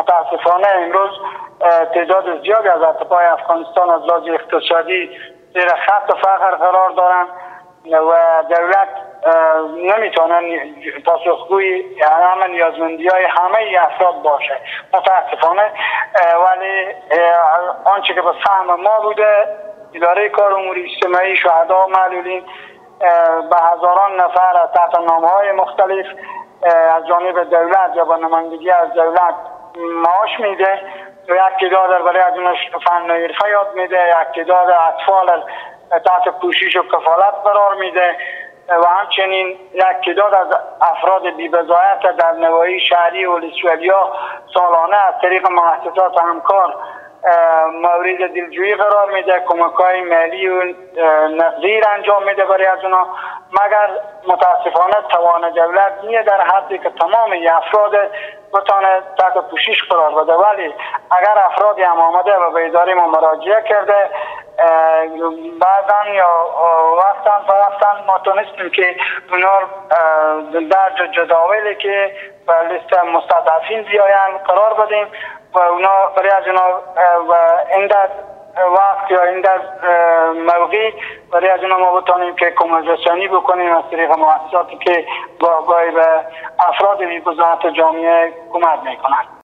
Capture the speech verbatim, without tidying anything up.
متاسفانه امروز تعداد زیادی از اتباع افغانستان از لحاظ اقتصادی زیر خط فقر قرار دارند و دولت نمیتونن پاسخگوی همه نیازمندی های همه افراد باشه متاسفانه. ولی آنچه که به فهم ما بوده، اداره کار امور اجتماعی، شهدا و معلولین به هزاران نفر تحت نامه‌های مختلف از جانب دولت یا با نمایندگی از دولت معاش میده و یک تعداد برای از اونش فن و حرفه یاد میده، یک تعداد اطفال تحت پوشش و کفالت قرار میده و همچنین یک تعداد از افراد بی‌بضاعت در نواحی شهری ولسوالی‌ها سالانه از طریق مؤسسات همکار مورد دلجویی قرار میده، کمک‌های مالی و نقدی انجام میده برای از اونا، مگر متاسفانه توان دولت نیه در حدی که تمام افراد بتانه تحت پوشش قرار بده. ولی اگر افرادی هم آمده و به اداره ما مراجعه کرده، بعضا یا وقتا و وقتا ما تونستیم که اونا در جداولی که به لیست مستضعفین بیاین قرار بدیم و اونا برای از اونا و این در وقت یا این در موقعی برای از اونا ما بتانیم که کمک رسانی بکنیم از طریق مؤسساتی که با به افراد بی‌بضاعت جامعه کمک میکنند.